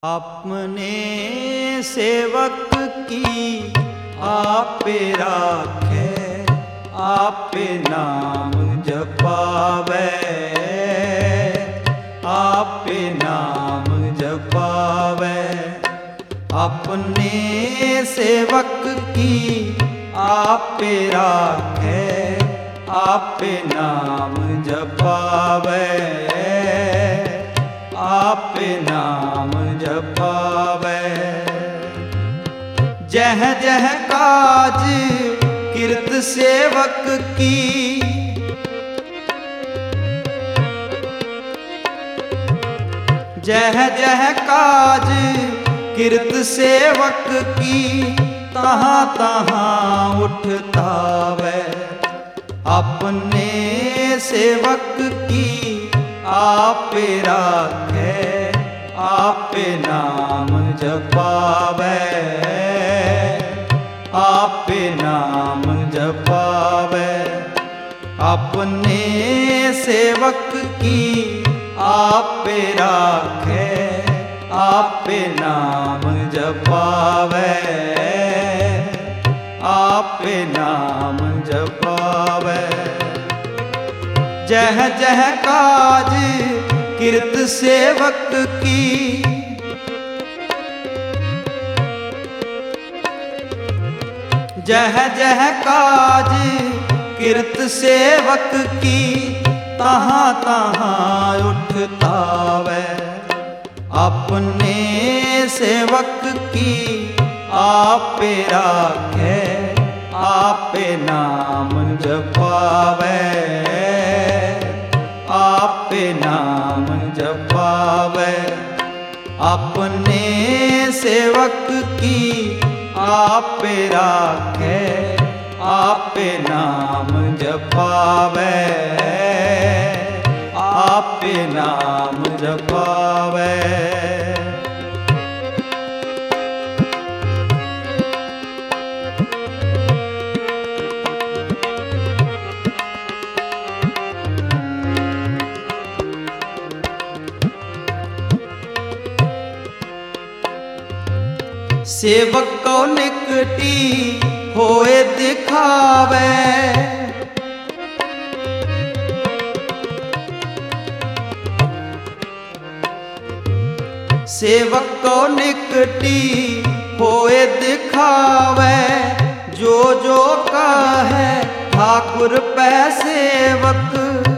अपने सेवक की आपे राखे, आपे नाम जपावे, आपे नाम जपावे। अपने सेवक की आपे राखे, आपे नाम जपावे, आपे नाम जपावे। जह जह काज किरत सेवक की, जह जह काज किरत सेवक की, तहाँ तहाँ उठता वै। अपने सेवक की आपे राखे, आपे नाम जपावे, आपे नाम जपावे। अपने सेवक की आपे राखे, आपे नाम जपावे, आपे नाम जपावे। जह जह काज किरत सेवक की, जह जह काज किरत सेवक की, तहाँ तहाँ उठता वै। अपने सेवक की आपे राखे, आपे नाम जपावे, आपे नाम जपावे। अपने सेवक की आपे राखे, आपे नाम जपावे, आपे नाम जपावे। सेवक को निकटी होए दिखावे, सेवक को निकटी होए दिखावे। जो जो कहे ठाकुर पै सेवक,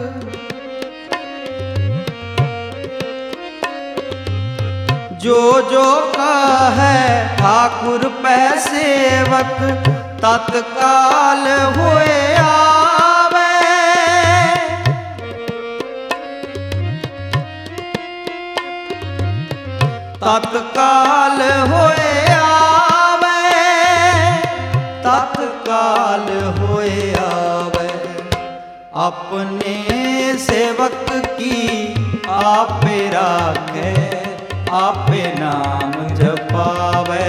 जो जो कहे ठाकुर पै सेवक, तत्काल होए आवे, तत्काल होए आवे, तत्काल होए आवे। अपने सेवक की आपे राखे, आपे नाम जपावे,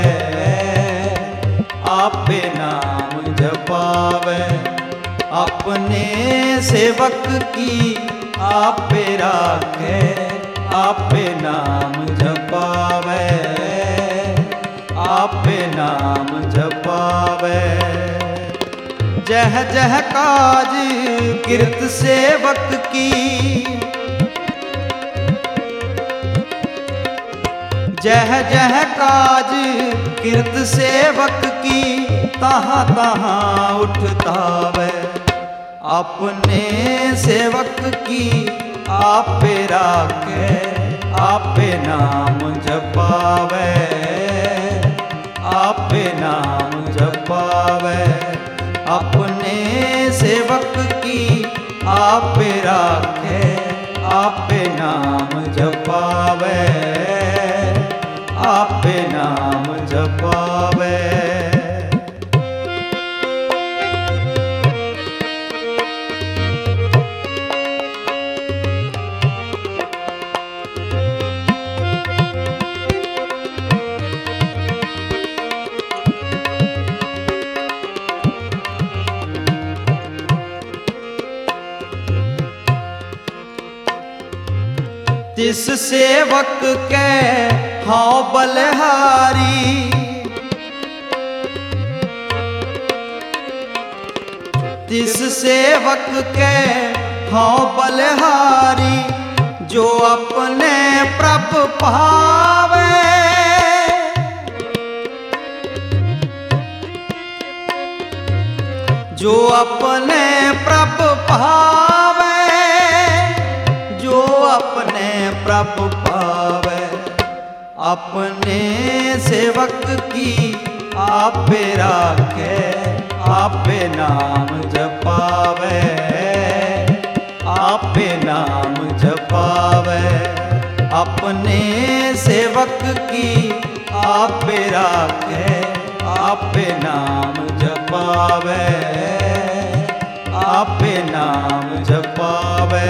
आपे नाम जपावे। अपने सेवक की आपे राखे, आपे नाम जपावे, आपे नाम जपावे। जह जह काज किरत सेवक की, जह जह काज किरत सेवक की, तहाँ तहाँ उठता वै। अपने सेवक की आपे राखे, आपे नाम जपावे, आपे नाम जपावे। अपने सेवक की आपे राखे, आपे नाम जपावे, आपे नाम जपावे। तिस सेवक के हाँ बलिहारी। तिस सेवक के हाँ बलिहारी, जो अपने प्रभु पावे। जो अपने प्रभु पावे, जो अपने प्रभु पावे। अपने सेवक की आपे राखे, आपे नाम जपावे। आपे नाम जपावे। अपने सेवक की आपे राखे, आपे नाम जपावे। आपे नाम जपावे।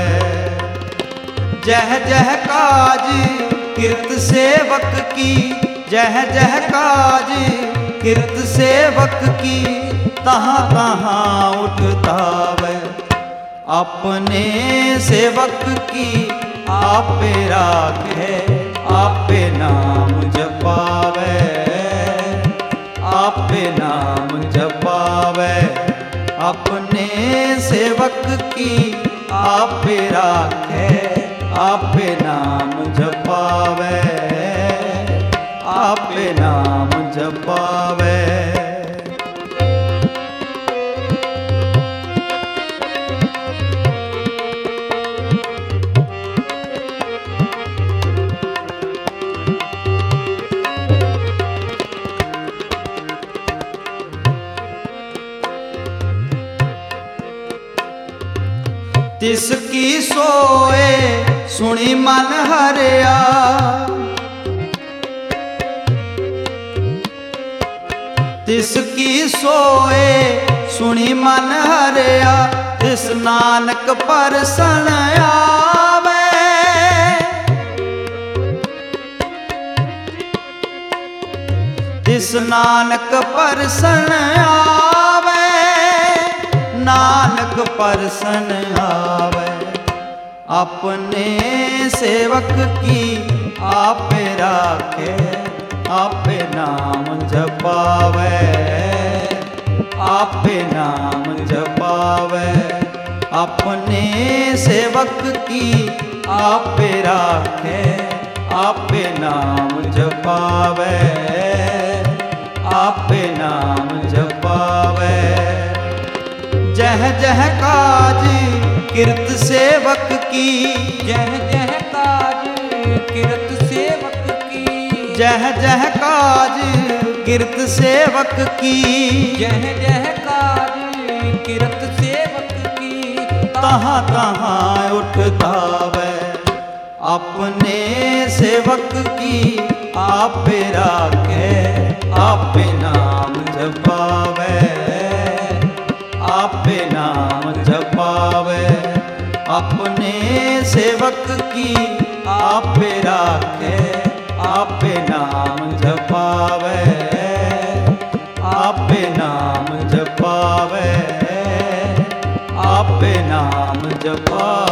जह जह काज किरत सेवक की, जह जह काज किरत सेवक की, तहाँ तहाँ उठतावे। अपने सेवक की आपे राखे, आपे नाम जपावे। आपे नाम जपावे। अपने सेवक की आपे राखे, आपे नाम जपावे। आपे नाम जपावे। तिसकी सोए सुनी मन हरिया। तिसकी सोए सुनी मन हरिया, तिस नानक परसन आवे। तिस नानक परसन आवे। नानक परसन आवे। अपने सेवक की आपे राखे, आपे नाम जपावे। आपे नाम जपावे। अपने सेवक की आपे राखे, आपे नाम जपावे। आपे नाम जपावे। जह जह काज किरत सेवक की, जह जह काज किरत सेवक की, जह जह काज किरत सेवक की, जह जह काज किरत सेवक की, तहाँ तहाँ उठतावे। अपने सेवक की आपे राखे, आपे नाम जपावे। आपे नाम जपावे। अपने सेवक की आपे राखे, आपे नाम जपावे। आपे नाम जपावे। आपे नाम जपावे।